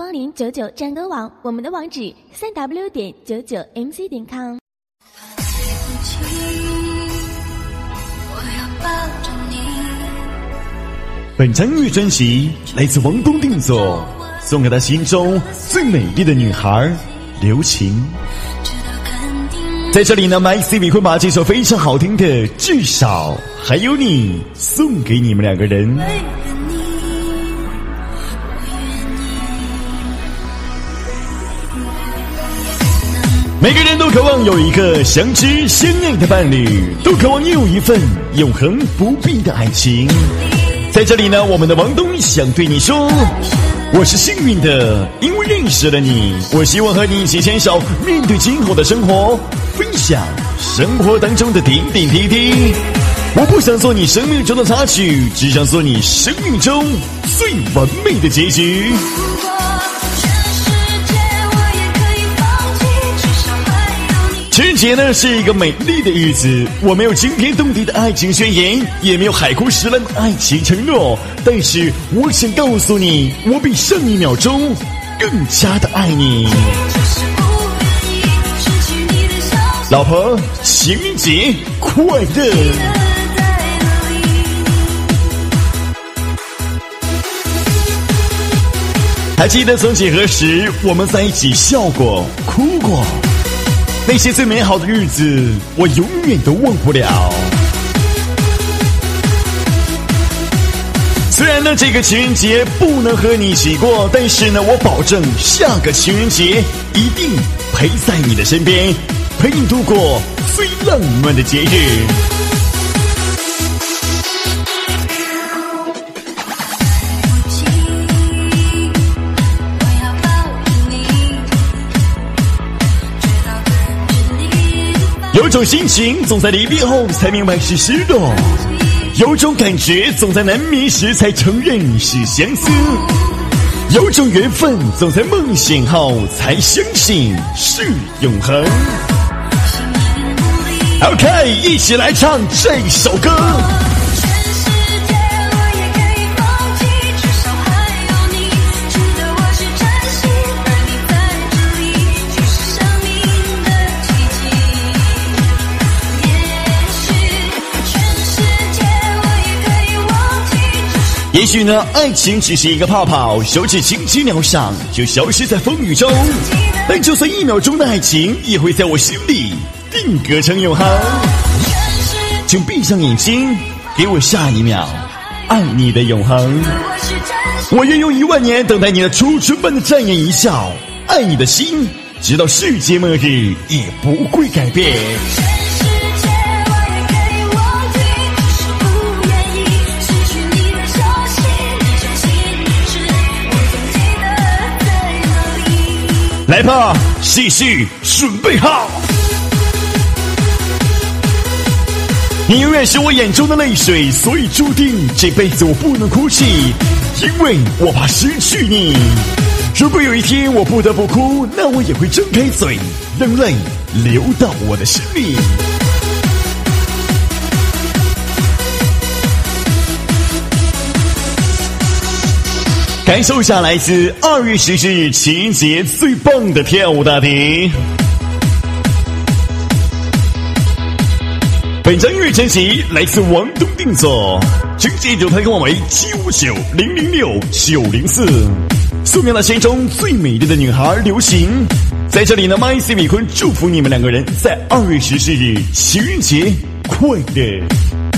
光临99战歌网，我们的网址3w.99mc.com。 本张音乐专辑来自王东定做，送给他心中最美丽的女孩刘晴。在这里呢 ，MyCV 会把这首非常好听的《至少还有你》送给你们两个人。每个人都渴望有一个相知相爱的伴侣，都渴望拥有一份永恒不变的爱情。在这里呢，我们的王东想对你说，我是幸运的，因为认识了你，我希望和你一起牵手，面对今后的生活，分享生活当中的点点滴滴。我不想做你生命中的插曲，只想做你生命中最完美的结局。情人节呢是一个美丽的日子，我没有惊天动地的爱情宣言，也没有海枯石烂的爱情承诺，但是我想告诉你，我比上一秒钟更加的爱你。老婆，情人节快乐！还记得曾几何时，我们在一起笑过、哭过。那些最美好的日子，我永远都忘不了。虽然呢，这个情人节不能和你一起过，但是呢，我保证下个情人节一定陪在你的身边，陪你度过最浪漫的节日。有种心情总在离别后才明白是失落，有种感觉总在难眠时才承认是相思，有种缘分总在梦醒后才相信是永恒。 OK， 一起来唱这首歌。也许呢，爱情只是一个泡泡，手指轻轻撩上就消失在风雨中，但就算1秒钟的爱情也会在我心里定格成永恒。请闭上眼睛，给我下一秒爱你的永恒。我愿用1万年等待你的初春般的绽然一笑，爱你的心直到世界末日也不会改变。来吧，继续准备好。你永远是我眼中的泪水，所以注定这辈子我不能哭泣，因为我怕失去你。如果有一天我不得不哭，那我也会睁开嘴，让泪流到我的心里。感受下来自2月14日情人节最棒的跳舞大碟。本张音乐专辑来自王东定做，直接就台跟网为759006904，送给了心中最美丽的女孩刘晴。在这里呢 ，MyCV 坤祝福你们两个人在2月14日情人节快乐。